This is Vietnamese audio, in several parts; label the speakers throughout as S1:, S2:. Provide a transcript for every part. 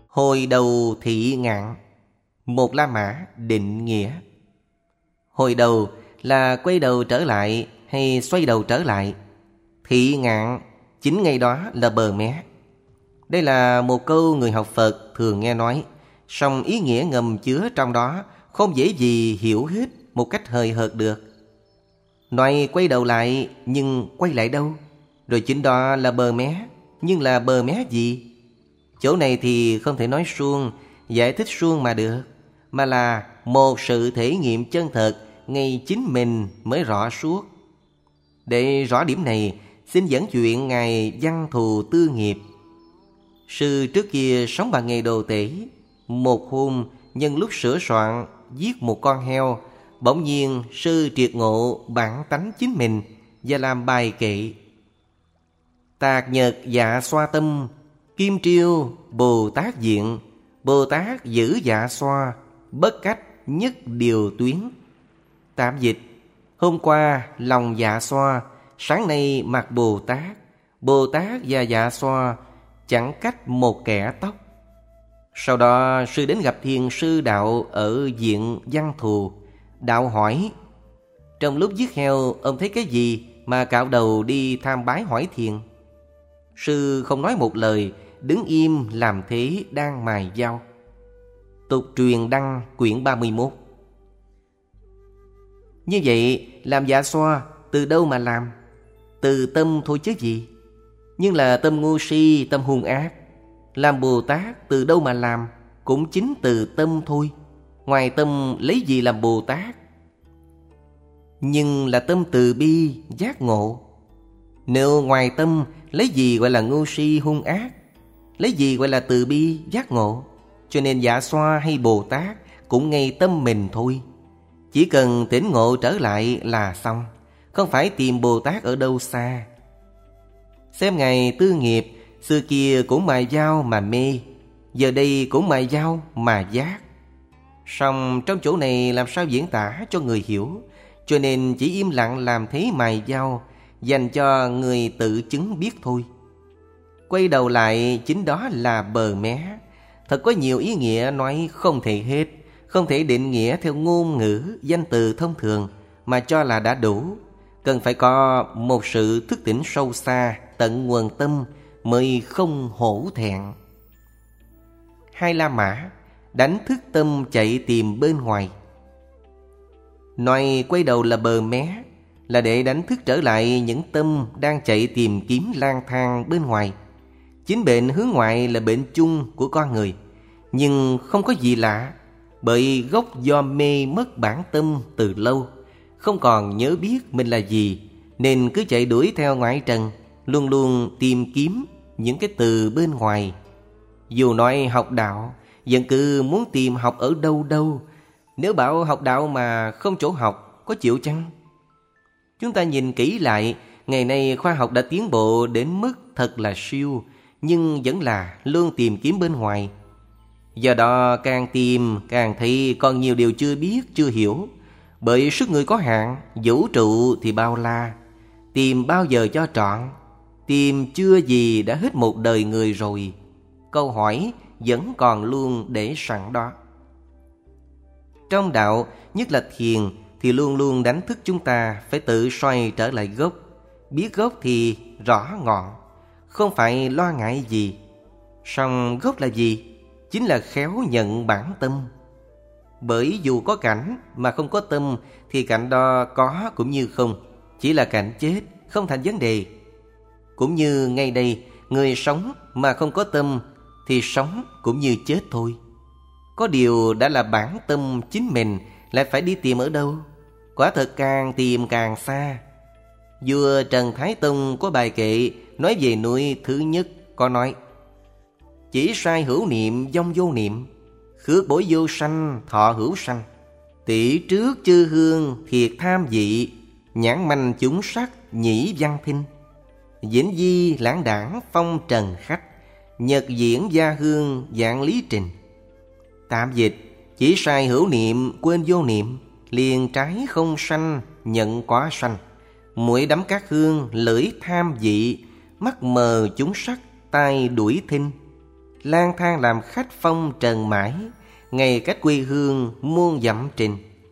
S1: Hồi đầu thị ngạn, một La Mã định nghĩa. Hồi đầu là quay đầu trở lại hay xoay đầu trở lại. Thị ngạn chính ngay đó là bờ mé. Đây là một câu người học Phật thường nghe nói, song ý nghĩa ngầm chứa trong đó không dễ gì hiểu hết một cách hời hợt được. Nói quay đầu lại, nhưng quay lại đâu? Rồi chính đó là bờ mé, nhưng là bờ mé gì? Chỗ này thì không thể nói suông, giải thích suông mà được, mà là một sự thể nghiệm chân thật ngay chính mình mới rõ suốt. Để rõ điểm này, xin dẫn chuyện Ngài Văn Thù Tư Nghiệp. Sư trước kia sống bằng nghề đồ tể. Một hôm, nhân lúc sửa soạn giết một con heo, bỗng nhiên sư triệt ngộ bản tánh chính mình và làm bài kệ: Tạc nhật dạ xoa tâm, kim triêu Bồ Tát diện. Bồ Tát giữ dạ xoa, bất cách nhất điều tuyến. Tạm dịch: hôm qua lòng dạ xoa, sáng nay mặt Bồ Tát. Bồ Tát và dạ xoa chẳng cách một kẻ tóc. Sau đó sư đến gặp thiền sư Đạo ở viện Văn Thù. Đạo hỏi: trong lúc giết heo, ông thấy cái gì mà cạo đầu đi tham bái hỏi thiền? Sư không nói một lời, đứng im làm thế đang mài dao. Tục truyền đăng quyển 31. Như vậy, làm dạ xoa từ đâu mà làm? Từ tâm thôi chứ gì. Nhưng là tâm ngu si, tâm hung ác. Làm Bồ Tát từ đâu mà làm? Cũng chính từ tâm thôi. Ngoài tâm lấy gì làm Bồ Tát? Nhưng là tâm từ bi, giác ngộ. Nếu ngoài tâm lấy gì gọi là ngu si hung ác? Lấy gì gọi là từ bi, giác ngộ? Cho nên dạ xoa hay Bồ Tát cũng ngay tâm mình thôi. Chỉ cần tỉnh ngộ trở lại là xong, không phải tìm Bồ Tát ở đâu xa. Xem Ngài Tư Nghiệp, xưa kia cũng mài dao mà mê, giờ đây cũng mài dao mà giác. Song trong chỗ này làm sao diễn tả cho người hiểu, cho nên chỉ im lặng làm thế mài dao, dành cho người tự chứng biết thôi. Quay đầu lại chính đó là bờ mé. Thật có nhiều ý nghĩa nói không thể hết, không thể định nghĩa theo ngôn ngữ, danh từ thông thường mà cho là đã đủ. Cần phải có một sự thức tỉnh sâu xa, tận nguồn tâm mới không hổ thẹn. Hai La Mã đánh thức tâm chạy tìm bên ngoài. Nói quay đầu là bờ mé là để đánh thức trở lại những tâm đang chạy tìm kiếm lang thang bên ngoài. Chính bệnh hướng ngoại là bệnh chung của con người, nhưng không có gì lạ, bởi gốc do mê mất bản tâm từ lâu, không còn nhớ biết mình là gì, nên cứ chạy đuổi theo ngoại trần, luôn luôn tìm kiếm những cái từ bên ngoài. Dù nói học đạo, vẫn cứ muốn tìm học ở đâu đâu. Nếu bảo học đạo mà không chỗ học, có chịu chăng? Chúng ta nhìn kỹ lại, ngày nay khoa học đã tiến bộ đến mức thật là siêu, nhưng vẫn là luôn tìm kiếm bên ngoài. Do đó càng tìm càng thấy còn nhiều điều chưa biết, chưa hiểu. Bởi sức người có hạn, vũ trụ thì bao la. Tìm bao giờ cho trọn? Tìm chưa gì đã hết một đời người rồi. Câu hỏi vẫn còn luôn để sẵn đó. Trong đạo, nhất là thiền, thì luôn luôn đánh thức chúng ta phải tự xoay trở lại gốc. Biết gốc thì rõ ngọn, không phải lo ngại gì. Song gốc là gì? Chính là khéo nhận bản tâm. Bởi dù có cảnh mà không có tâm, thì cảnh đó có cũng như không, chỉ là cảnh chết, không thành vấn đề. Cũng như ngay đây, người sống mà không có tâm thì sống cũng như chết thôi. Có điều đã là bản tâm chính mình, lại phải đi tìm ở đâu? Quả thật càng tìm càng xa. Vua Trần Thái Tông có bài kệ nói về núi thứ nhất, có nói: chỉ sai hữu niệm vong vô niệm, khước bối vô sanh thọ hữu sanh. Tỷ trước chư hương thiệt tham dị, nhãn manh chúng sắc nhĩ văn thinh. Vĩnh di lãng đảng phong trần khách, nhật diễn gia hương dạng lý trình. Tạm dịch: chỉ sai hữu niệm quên vô niệm, liền trái không sanh nhận quá sanh. Mũi đắm các hương lưỡi tham dị, mắt mờ chúng sắc tai đuổi thinh. lang thang làm khách phong trần mãi, ngay cách quê hương muôn dặm trình.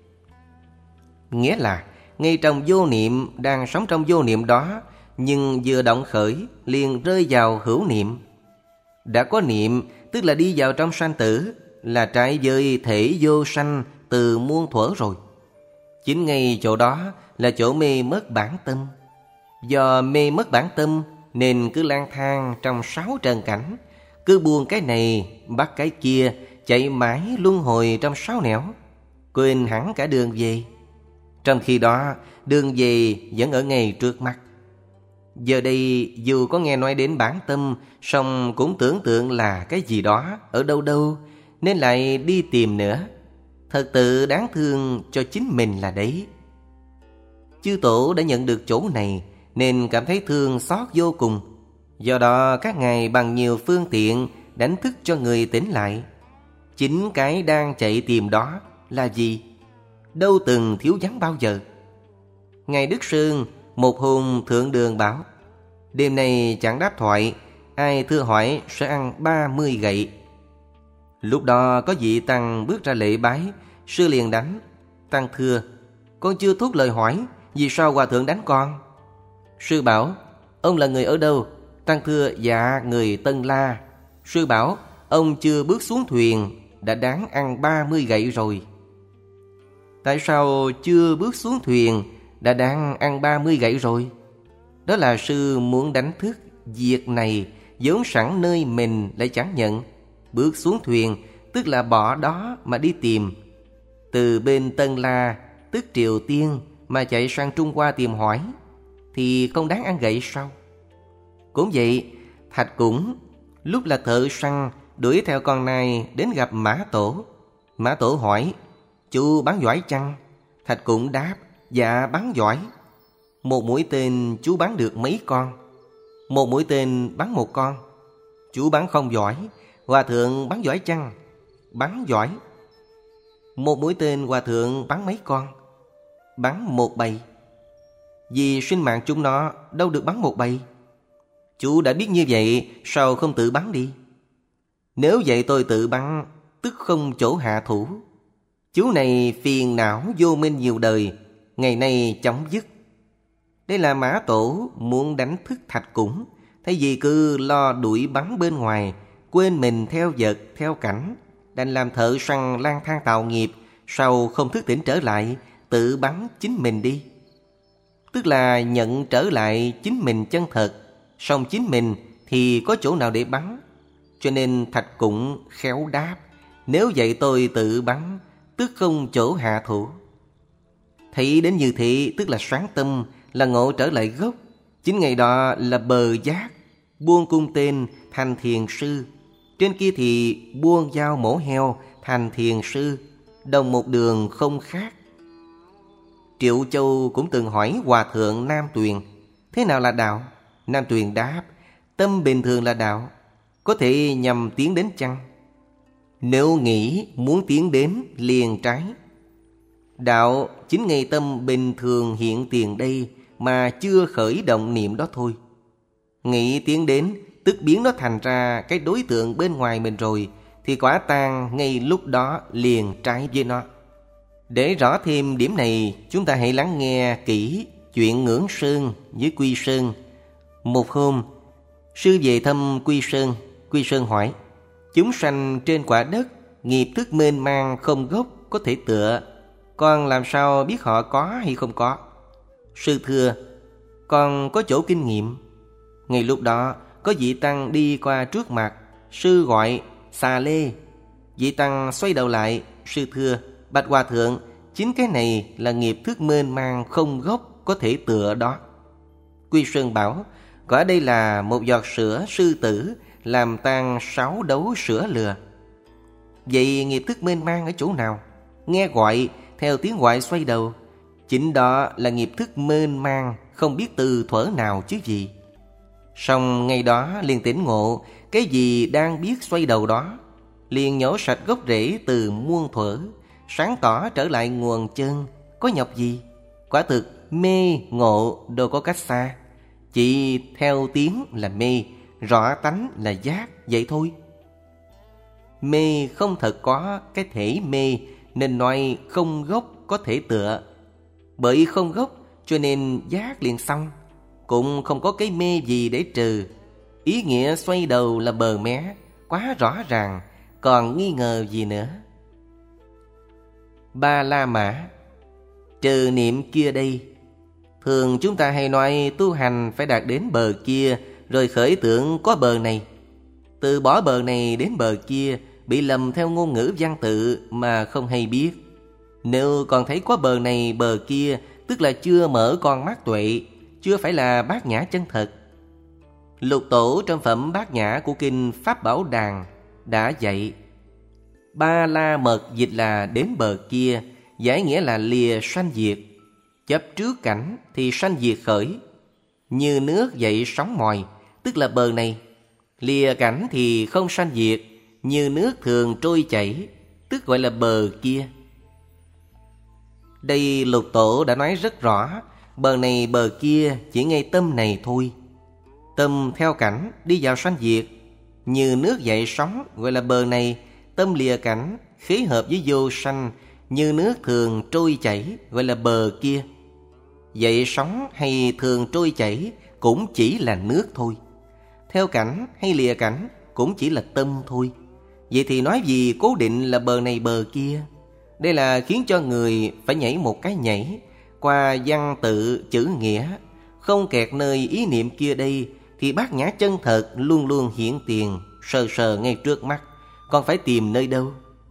S1: Nghĩa là ngay trong vô niệm, đang sống trong vô niệm đó, nhưng vừa động khởi liền rơi vào hữu niệm. Đã có niệm tức là đi vào trong sanh tử, là trái với thể vô sanh từ muôn thuở rồi. Chính ngay chỗ đó là chỗ mê mất bản tâm. Do mê mất bản tâm nên cứ lang thang trong 6 trần cảnh, cứ buông cái này bắt cái kia, chạy mãi luân hồi trong 6 nẻo, quên hẳn cả đường về. Trong khi đó đường về vẫn ở ngay trước mắt. Giờ đây dù có nghe nói đến bản tâm, song cũng tưởng tượng là cái gì đó ở đâu đâu, nên lại đi tìm nữa. Thật tự đáng thương cho chính mình là đấy. Chư tổ đã nhận được chỗ này nên cảm thấy thương xót vô cùng. Do đó các ngài bằng nhiều phương tiện đánh thức cho người tỉnh lại. Chính cái đang chạy tìm đó là gì? Đâu từng thiếu vắng bao giờ. Ngài Đức Sơn một hôm thượng đường bảo: đêm nay chẳng đáp thoại, ai thưa hỏi sẽ ăn 30 gậy. Lúc đó có vị tăng bước ra lễ bái, sư liền đánh. Tăng thưa: con chưa thốt lời hỏi, vì sao hòa thượng đánh con? Sư bảo: ông là người ở đâu? Tăng thưa: dạ, người Tân La. Sư bảo: ông chưa bước xuống thuyền đã đáng ăn 30 gậy rồi. Tại sao chưa bước xuống thuyền đã đáng ăn 30 gậy rồi? Đó là sư muốn đánh thức việc này vốn sẵn nơi mình lại chẳng nhận. Bước xuống thuyền tức là bỏ đó mà đi tìm. Từ bên Tân La tức Triều Tiên mà chạy sang Trung Hoa tìm hỏi thì không đáng ăn gậy sao? Cũng vậy, Thạch Cũng lúc là thợ săn đuổi theo con nai đến gặp Mã Tổ. Mã Tổ hỏi: chú bắn giỏi chăng? Thạch Cũng đáp: dạ bắn giỏi. Một mũi tên chú bắn được mấy con? Một mũi tên bắn một con. Chú bắn không giỏi. Hòa thượng bắn giỏi chăng? Bắn giỏi. Một mũi tên hòa thượng bắn mấy con? Bắn một bầy. Vì sinh mạng chúng nó đâu được bắn một bầy. Chú đã biết như vậy, sao không tự bắn đi? Nếu vậy tôi tự bắn, tức không chỗ hạ thủ. Chú này phiền não vô minh nhiều đời, ngày nay chóng dứt. Đây là Mã Tổ muốn đánh thức Thạch Cũng, thay vì cứ lo đuổi bắn bên ngoài, quên mình theo vật, theo cảnh, đành làm thợ săn lang thang tạo nghiệp, sau không thức tỉnh trở lại, tự bắn chính mình đi. Tức là nhận trở lại chính mình chân thật, song chính mình thì có chỗ nào để bắn. Cho nên Thạch Cũng khéo đáp: nếu vậy tôi tự bắn, tức không chỗ hạ thủ. Thấy đến như thế tức là sáng tâm, là ngộ trở lại gốc. Chính ngày đó là bờ giác, buông cung tên thành thiền sư. Trên kia thì buông dao mổ heo thành thiền sư, đồng một đường không khác. Triệu Châu cũng từng hỏi Hòa thượng Nam Tuyền: thế nào là đạo? Nam Tuyền đáp: tâm bình thường là đạo. Có thể nhằm tiến đến chăng? Nếu nghĩ muốn tiến đến liền trái. Đạo chính ngay tâm bình thường hiện tiền đây mà chưa khởi động niệm đó thôi. Nghĩ tiến đến tức biến nó thành ra cái đối tượng bên ngoài mình rồi, thì quả tang ngay lúc đó liền trái với nó. Để rõ thêm điểm này, chúng ta hãy lắng nghe kỹ chuyện Ngưỡng Sơn với Quy Sơn. Một hôm, sư về thăm Quy Sơn. Quy Sơn hỏi: chúng sanh trên quả đất, nghiệp thức mênh mang không gốc có thể tựa, con làm sao biết họ có hay không có? Sư thưa: con có chỗ kinh nghiệm. Ngay lúc đó có vị tăng đi qua trước mặt, sư gọi: xà lê. Vị tăng xoay đầu lại, sư thưa: bạch hòa thượng, chính cái này là nghiệp thức mênh mang không gốc có thể tựa đó. Quy Sơn bảo: quả đây là một giọt sữa sư tử làm tan 6 đấu sữa lừa. Vậy nghiệp thức mênh mang ở chỗ nào? Nghe gọi, theo tiếng gọi xoay đầu, chính đó là nghiệp thức mênh mang, không biết từ thuở nào chứ gì. Song ngay đó liền tỉnh ngộ, cái gì đang biết xoay đầu đó, liền nhổ sạch gốc rễ từ muôn thuở, sáng tỏ trở lại nguồn chân, có nhọc gì? Quả thực mê ngộ đâu có cách xa, chỉ theo tiếng là mê, rõ tánh là giác, vậy thôi. Mê không thật có cái thể mê, nên nói không gốc có thể tựa. Bởi không gốc cho nên giác liền xong, cũng không có cái mê gì để trừ. Ý nghĩa xoay đầu là bờ mé, quá rõ ràng, còn nghi ngờ gì nữa. Ba la mã, trừ niệm kia đây. Thường chúng ta hay nói tu hành phải đạt đến bờ kia, rồi khởi tưởng có bờ này. Từ bỏ bờ này đến bờ kia, bị lầm theo ngôn ngữ văn tự mà không hay biết. Nếu còn thấy có bờ này bờ kia, tức là chưa mở con mắt tuệ, chưa phải là bát nhã chân thật. Lục tổ trong phẩm bát nhã của kinh Pháp Bảo Đàn đã dạy: ba la mật dịch là đến bờ kia, giải nghĩa là lìa sanh diệt. Chấp trước cảnh thì sanh diệt khởi. Như nước dậy sóng mòi, tức là bờ này. Lìa cảnh thì không sanh diệt, như nước thường trôi chảy, tức gọi là bờ kia. Đây lục tổ đã nói rất rõ, bờ này bờ kia chỉ ngay tâm này thôi. Tâm theo cảnh đi vào sanh diệt, như nước dậy sóng gọi là bờ này. Tâm lìa cảnh khế hợp với vô sanh, như nước thường trôi chảy gọi là bờ kia. Dậy sóng hay thường trôi chảy cũng chỉ là nước thôi. Theo cảnh hay lìa cảnh cũng chỉ là tâm thôi. Vậy thì nói gì cố định là bờ này bờ kia? Đây là khiến cho người phải nhảy một cái nhảy qua văn tự chữ nghĩa. Không kẹt nơi ý niệm kia đây, thì bát nhã chân thật luôn luôn hiện tiền, sờ sờ ngay trước mắt, còn phải tìm nơi đâu?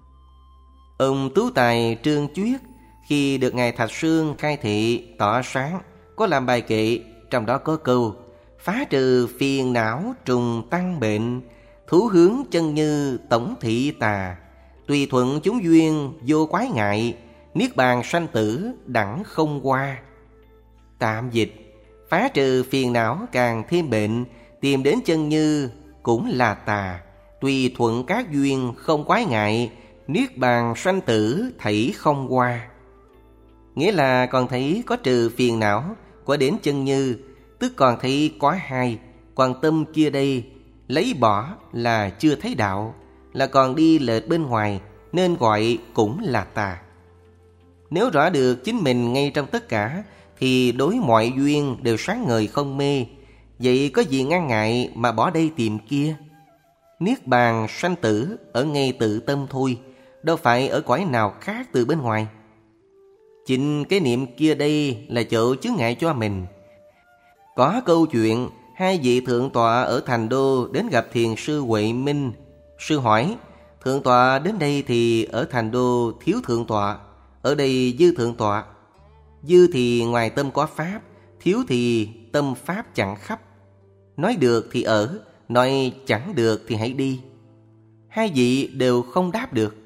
S1: Ông Tú Tài Trương Chuyết khi được Ngài Thạch Sương khai thị tỏ sáng, có làm bài kệ, trong đó có câu: phá trừ phiền não trùng tăng bệnh, thú hướng chân như tổng thị tà, tùy thuận chúng duyên vô quái ngại, niết bàn sanh tử đẳng không qua. Tạm dịch: phá trừ phiền não càng thêm bệnh, tìm đến chân như cũng là tà, tùy thuận các duyên không quái ngại, niết bàn sanh tử thảy không qua. Nghĩa là còn thấy có trừ phiền não, có đến chân như, tức còn thấy có hai. Quan tâm kia đây lấy bỏ là chưa thấy đạo, là còn đi lệch bên ngoài, nên gọi cũng là tà. Nếu rõ được chính mình ngay trong tất cả, thì đối mọi duyên đều sáng ngời không mê. Vậy có gì ngăn ngại mà bỏ đây tìm kia? Niết bàn sanh tử ở ngay tự tâm thôi, đâu phải ở cõi nào khác từ bên ngoài. Chính cái niệm kia đây là chỗ chướng ngại cho mình. Có câu chuyện hai vị thượng tọa ở Thành Đô đến gặp thiền sư Huệ Minh. Sư hỏi: thượng tọa đến đây thì ở Thành Đô thiếu thượng tọa, ở đây dư thượng tọa. Dư thì ngoài tâm có pháp, thiếu thì tâm pháp chẳng khắp. Nói được thì ở, nói chẳng được thì hãy đi. Hai vị đều không đáp được.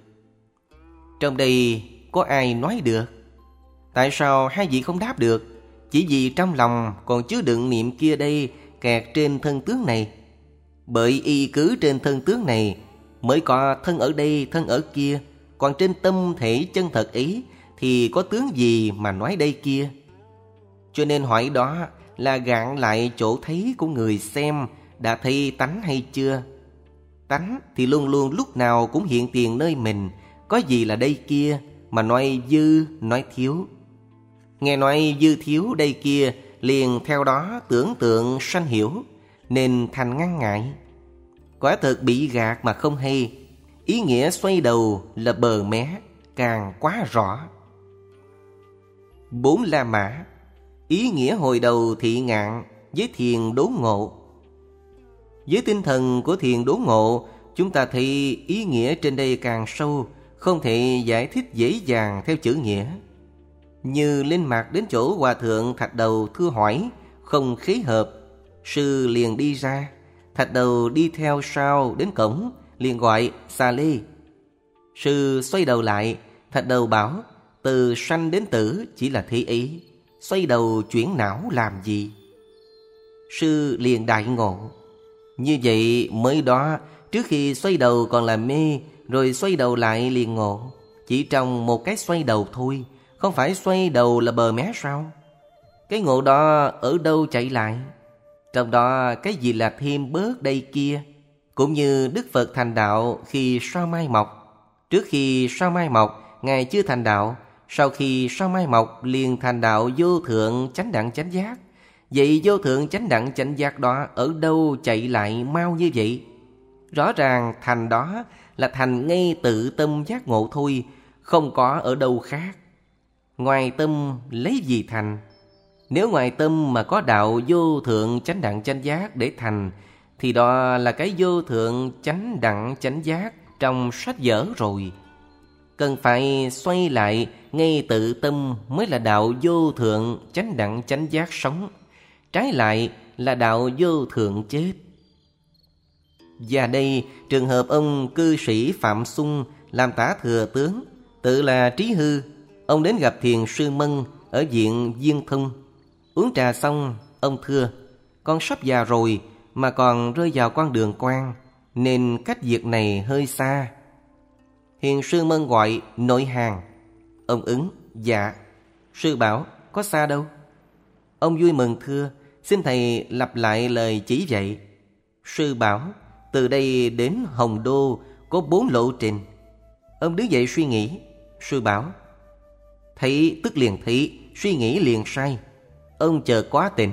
S1: Trong đây có ai nói được? Tại sao hai vị không đáp được? Chỉ vì trong lòng còn chứa đựng niệm kia đây, kẹt trên thân tướng này. Bởi y cứ trên thân tướng này mới có thân ở đây thân ở kia, còn trên tâm thể chân thật ấy thì có tướng gì mà nói đây kia. Cho nên hỏi đó là gạn lại chỗ thấy của người xem đã thấy tánh hay chưa. Tánh thì luôn luôn lúc nào cũng hiện tiền nơi mình, có gì là đây kia mà nói dư nói thiếu. Nghe nói dư thiếu đây kia, liền theo đó tưởng tượng sanh hiểu, nên thành ngăn ngại. Quả thực bị gạt mà không hay. Ý nghĩa xoay đầu là bờ mé, càng quá rõ. Bốn la mã, ý nghĩa hồi đầu thị ngạn với thiền đốn ngộ. Với tinh thần của thiền đốn ngộ, chúng ta thấy ý nghĩa trên đây càng sâu, không thể giải thích dễ dàng theo chữ nghĩa. Như lên mặt đến chỗ hòa thượng Thạch Đầu thưa hỏi, không khế hợp, sư liền đi ra. Thạch Đầu đi theo sau đến cổng, liền gọi xà lê. Sư xoay đầu lại, Thạch Đầu bảo: từ sanh đến tử chỉ là thế ý, xoay đầu chuyển não làm gì? Sư liền đại ngộ. Như vậy mới đó, trước khi xoay đầu còn là mê, rồi xoay đầu lại liền ngộ. Chỉ trong một cái xoay đầu thôi, không phải xoay đầu là bờ mé sao? Cái ngộ đó ở đâu chạy lại? Trong đó cái gì là thêm bớt đây kia? Cũng như Đức Phật thành đạo khi sao mai mọc. Trước khi sao mai mọc, Ngài chưa thành đạo. Sau khi sao mai mọc, liền thành đạo vô thượng chánh đẳng chánh giác. Vậy vô thượng chánh đẳng chánh giác đó ở đâu chạy lại mau như vậy? Rõ ràng thành đó là thành ngay tự tâm giác ngộ thôi, không có ở đâu khác. Ngoài tâm lấy gì thành? Nếu ngoài tâm mà có đạo vô thượng chánh đẳng chánh giác để thành, thì đó là cái vô thượng chánh đẳng chánh giác trong sách vở rồi. Cần phải xoay lại ngay tự tâm mới là đạo vô thượng chánh đẳng chánh giác sống. Trái lại là đạo vô thượng chết. Và đây trường hợp ông cư sĩ Phạm Xung làm tả thừa tướng, tự là Trí Hư. Ông đến gặp Thiền sư Mân ở viện Viên Thông. Uống trà xong, ông thưa: con sắp già rồi mà còn rơi vào con đường quan, nên cách việc này hơi xa. Thiền sư Mân gọi nội hàng. Ông ứng: dạ. Sư bảo: có xa đâu? Ông vui mừng thưa: xin thầy lặp lại lời chỉ dạy. Sư bảo: từ đây đến Hồng Đô có 4 lộ trình. Ông đứng dậy suy nghĩ. Sư bảo: thấy tức liền thấy, suy nghĩ liền sai. Ông chợt quá tỉnh.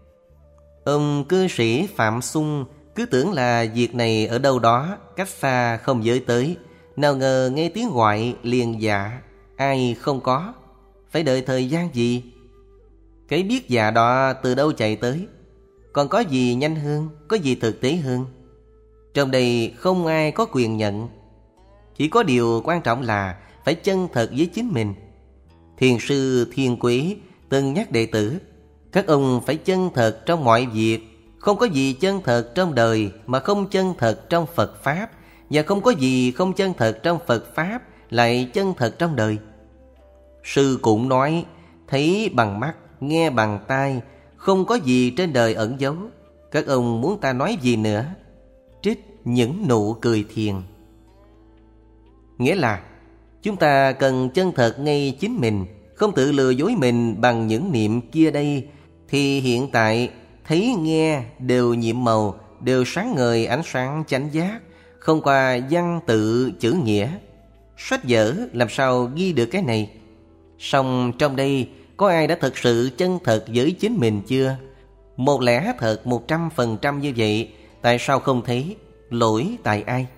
S1: Ông cư sĩ Phạm Xung cứ tưởng là việc này ở đâu đó cách xa không giới tới. Nào ngờ nghe tiếng gọi liền dạ. Ai không có? Phải đợi thời gian gì? Cái biết dạ đó từ đâu chạy tới? Còn có gì nhanh hơn, có gì thực tế hơn? Trong đây không ai có quyền nhận. Chỉ có điều quan trọng là phải chân thật với chính mình. Thiền sư Thiên Quý từng nhắc đệ tử: các ông phải chân thật trong mọi việc. Không có gì chân thật trong đời mà không chân thật trong Phật Pháp, và không có gì không chân thật trong Phật Pháp lại chân thật trong đời. Sư cũng nói: thấy bằng mắt, nghe bằng tai, không có gì trên đời ẩn giấu. Các ông muốn ta nói gì nữa? Trích những nụ cười thiền. Nghĩa là chúng ta cần chân thật ngay chính mình, không tự lừa dối mình bằng những niệm kia đây, thì hiện tại thấy nghe đều nhiệm màu, đều sáng ngời ánh sáng chánh giác, không qua văn tự chữ nghĩa. Sách vở làm sao ghi được cái này? Song trong đây có ai đã thực sự chân thật với chính mình chưa? Một lẽ thật 100% như vậy, tại sao không thấy? Lỗi tại ai?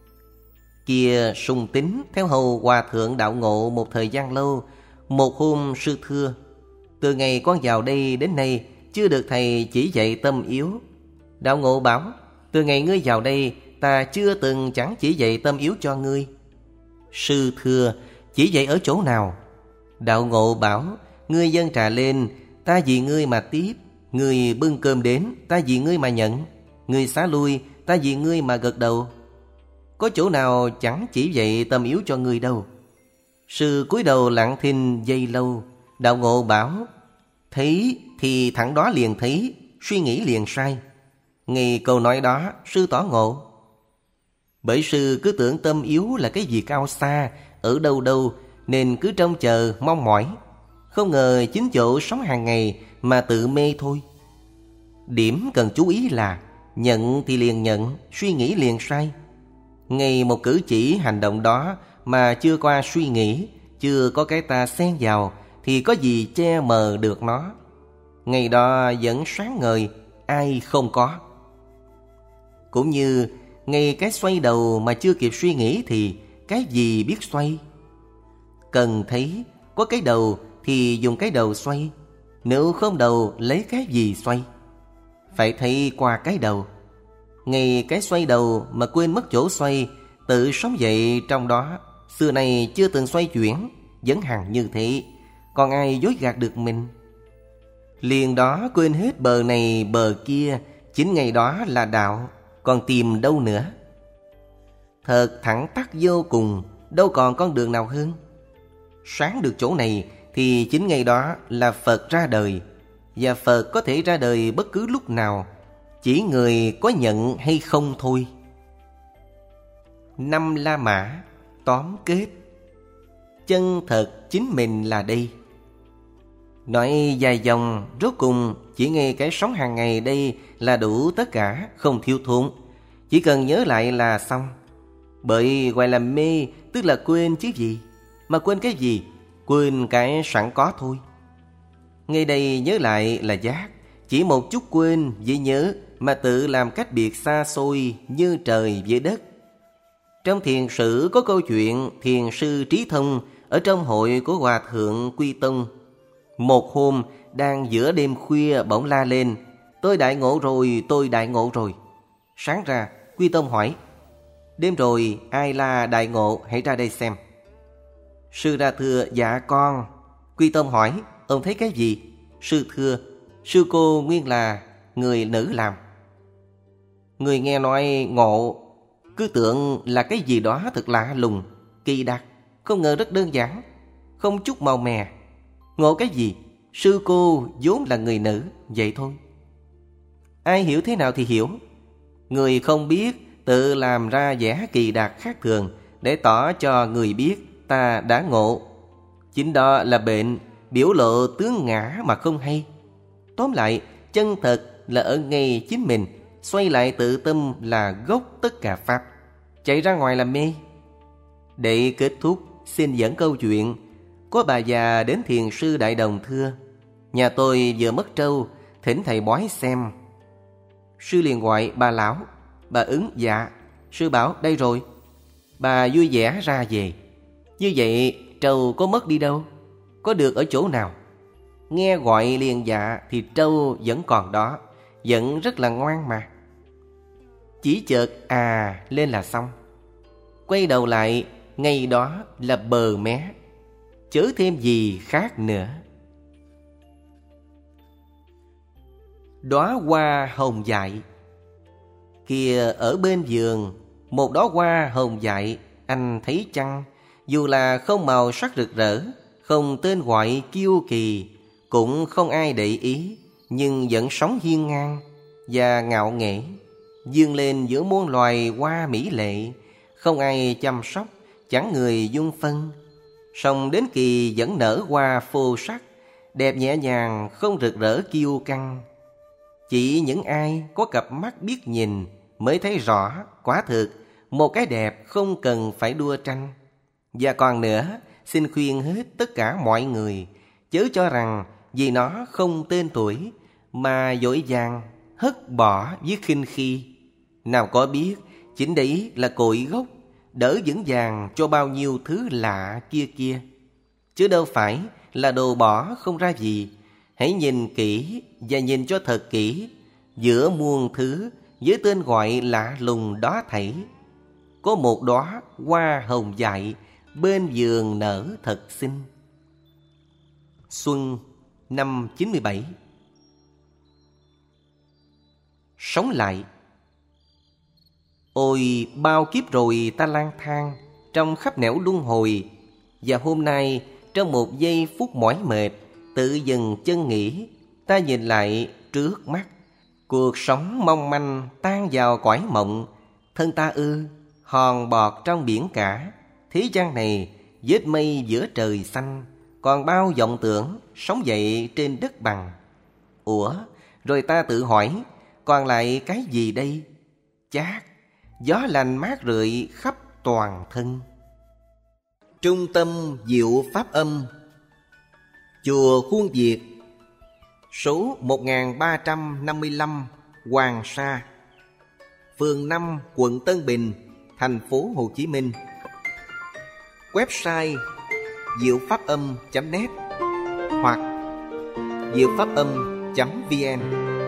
S1: Kia Sung Tính theo hầu Hòa Thượng Đạo Ngộ một thời gian lâu. Một hôm sư thưa: từ ngày con vào đây đến nay chưa được thầy chỉ dạy tâm yếu. Đạo Ngộ bảo: từ ngày ngươi vào đây ta chưa từng chẳng chỉ dạy tâm yếu cho ngươi. Sư thưa: chỉ dạy ở chỗ nào? Đạo Ngộ bảo: ngươi dâng trà lên, ta vì ngươi mà tiếp. Ngươi bưng cơm đến, ta vì ngươi mà nhận. Ngươi xá lui, ta vì ngươi mà gật đầu. Có chỗ nào chẳng chỉ dạy tâm yếu cho ngươi đâu. Sư cúi đầu lặng thinh giây lâu. Đạo Ngộ bảo: thấy thì thẳng đó liền thấy, suy nghĩ liền sai. Ngay câu nói đó sư tỏ ngộ. Bởi sư cứ tưởng tâm yếu là cái gì cao xa, ở đâu đâu, nên cứ trông chờ mong mỏi. Không ngờ chính chỗ sống hàng ngày mà tự mê thôi. Điểm cần chú ý là nhận thì liền nhận, suy nghĩ liền sai. Ngay một cử chỉ hành động đó mà chưa qua suy nghĩ, chưa có cái ta xen vào, thì có gì che mờ được nó. Ngày đó vẫn sáng ngời, ai không có. Cũng như ngay cái xoay đầu mà chưa kịp suy nghĩ thì cái gì biết xoay. Cần thấy có cái đầu thì dùng cái đầu xoay. Nếu không đầu lấy cái gì xoay? Phải thấy qua cái đầu. Ngay cái xoay đầu mà quên mất chỗ xoay, tự sống dậy trong đó. Xưa này chưa từng xoay chuyển, vẫn hằng như thế. Còn ai dối gạt được mình? Liền đó quên hết bờ này bờ kia. Chính ngày đó là đạo, còn tìm đâu nữa? Thật thẳng tắc vô cùng, đâu còn con đường nào hơn. Sáng được chỗ này thì chính ngày đó là Phật ra đời. Và Phật có thể ra đời bất cứ lúc nào, chỉ người có nhận hay không thôi. 5 La Mã tóm kết. Chân thật chính mình là đây. Nói dài dòng, rốt cùng chỉ ngay cái sống hàng ngày đây là đủ tất cả, không thiếu thốn. Chỉ cần nhớ lại là xong. Bởi gọi là mê tức là quên chứ gì. Mà quên cái gì? Quên cái sẵn có thôi. Ngay đây nhớ lại là giác. Chỉ một chút quên với nhớ mà tự làm cách biệt xa xôi như trời với đất. Trong thiền sử có câu chuyện thiền sư Trí Thông ở trong hội của Hòa Thượng Quy Tông. Một hôm đang giữa đêm khuya bỗng la lên: tôi đại ngộ rồi, tôi đại ngộ rồi. Sáng ra Quy Tông hỏi: đêm rồi ai la đại ngộ, hãy ra đây xem. Sư ra thưa: dạ con. Quy Tông hỏi: ông thấy cái gì? Sư thưa: sư cô nguyên là người nữ làm. Người nghe nói ngộ cứ tưởng là cái gì đó thật lạ lùng, kỳ đặc, không ngờ rất đơn giản, không chút màu mè. Ngộ cái gì? Sư cô vốn là người nữ, vậy thôi. Ai hiểu thế nào thì hiểu. Người không biết tự làm ra vẻ kỳ đặc khác thường để tỏ cho người biết ta đã ngộ. Chính đó là bệnh, biểu lộ tướng ngã mà không hay. Tóm lại, chân thật là ở ngay chính mình, xoay lại tự tâm là gốc tất cả pháp. Chạy ra ngoài là mê. Để kết thúc, xin dẫn câu chuyện. Có bà già đến thiền sư Đại Đồng thưa: nhà tôi vừa mất trâu, thỉnh thầy bói xem. Sư liền gọi bà lão. Bà ứng dạ. Sư bảo đây rồi. Bà vui vẻ ra về. Như vậy trâu có mất đi đâu, có được ở chỗ nào? Nghe gọi liền dạ thì trâu vẫn còn đó, vẫn rất là ngoan mà. Chỉ chợt à lên là xong. Quay đầu lại, ngay đó là bờ mé, chớ thêm gì khác nữa. Đóa hoa hồng dại. Kìa ở bên vườn, một đóa hoa hồng dại, anh thấy chăng? Dù là không màu sắc rực rỡ, không tên gọi kiêu kỳ, cũng không ai để ý, nhưng vẫn sống hiên ngang và ngạo nghễ, vươn lên giữa muôn loài hoa mỹ lệ, không ai chăm sóc, chẳng người dung phân. Song đến kỳ vẫn nở hoa phô sắc, đẹp nhẹ nhàng, không rực rỡ kiêu căng. Chỉ những ai có cặp mắt biết nhìn mới thấy rõ, quả thực một cái đẹp không cần phải đua tranh. Và còn nữa, xin khuyên hết tất cả mọi người chớ cho rằng vì nó không tên tuổi mà vội vàng hất bỏ với khinh khi. Nào có biết chính đấy là cội gốc, đỡ vững vàng cho bao nhiêu thứ lạ kia kia, chứ đâu phải là đồ bỏ không ra gì. Hãy nhìn kỹ và nhìn cho thật kỹ, giữa muôn thứ với tên gọi lạ lùng đó thảy, có một đóa hoa hồng dại bên vườn nở thật xinh. Xuân năm 97. Sống lại. Ôi bao kiếp rồi ta lang thang trong khắp nẻo luân hồi, và hôm nay trong một giây phút mỏi mệt, tự dừng chân nghĩ, ta nhìn lại trước mắt cuộc sống mong manh tan vào cõi mộng. Thân ta ư hòn bọt trong biển cả, thế gian này vết mây giữa trời xanh, còn bao vọng tưởng sống dậy trên đất bằng. Ủa, rồi ta tự hỏi, còn lại cái gì đây? Chát, gió lành mát rượi khắp toàn thân. Trung tâm Diệu Pháp Âm, chùa Khuôn Việt, số 1355 Hoàng Sa, phường 5, quận Tân Bình, thành phố Hồ Chí Minh. Website diệu pháp âm.net hoặc diệu pháp âm.vn.